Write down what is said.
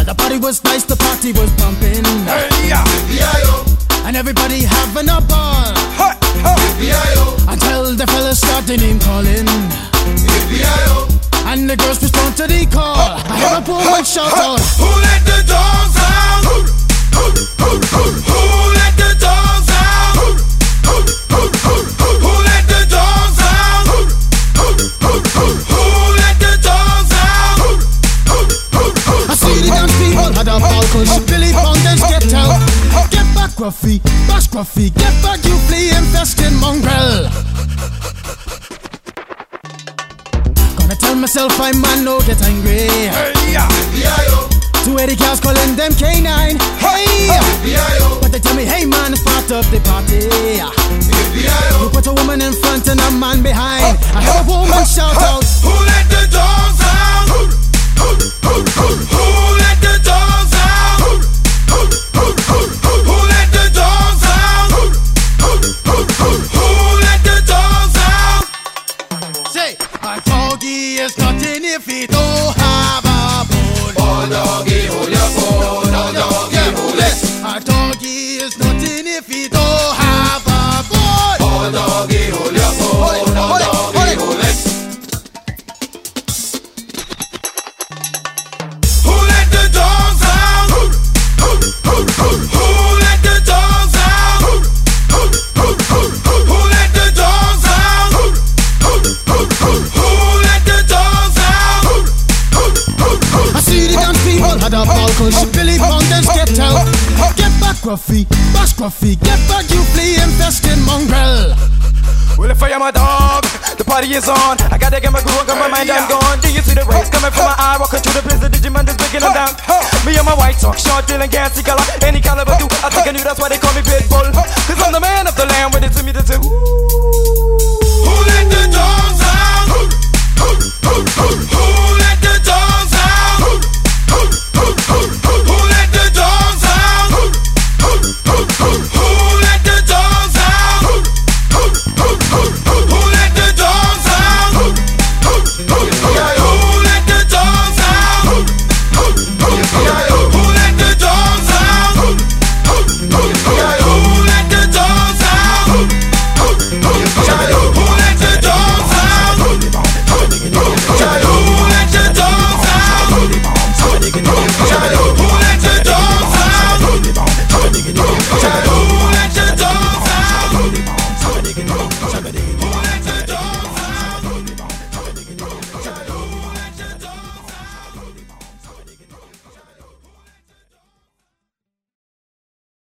The party was nice, the party was pumping. Hey, yeah. And everybody having a ball. Hey, hey. Until the fellas started name calling. And the girls respond to the call. I hear a woman shout out, who let the dogs out? Who let the dogs out? Who let the dogs out? Who let the dogs out? I see the dance people had a ball, cause Billy Fountains get out. Get back, Gruffy, bash Gruffy, get back, you flea infested mongrel. Gonna tell myself I man no get angry. Hey, yeah. 280 cars calling them K9. Hey, but they tell me, hey man, it's part of the party. You put a woman in front and a man behind. I heard a woman shout out, who let the dogs out? Who let the dogs out? Who let the dogs out? Who let the dogs out? say, a doggy is nothing if he don't have a bone. Oh doggy, hold your bone. Oh doggy, hold it. A doggy is nothing if he don't have a bone. Oh doggy, hold your bone. Oh doggy, hold it. Who let the dogs out? Who let the dogs out? Who let the dogs out? Who let the dogs out? I see the dance people had a ball, cause Billy Fountains get out. Get back, Gruffy, bash Gruffy, get back, you flea infested mongrel. Well, if I am a dog, the party is on. I gotta get my groove on, got my mind, I'm gone. Do you see the rays coming from my eye? Walking through the blizzard, Digimon is breaking them down. Me and my white talk, short, dealing, gassy color, any caliber do. I think I knew that's why they